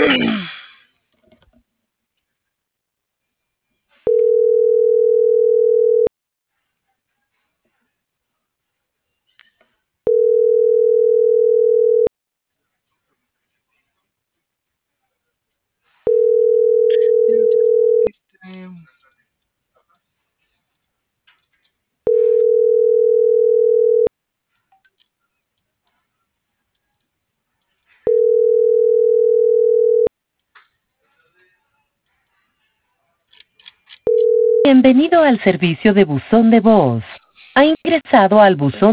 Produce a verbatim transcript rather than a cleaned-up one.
Bienvenido al servicio de buzón de voz. Ha ingresado al buzón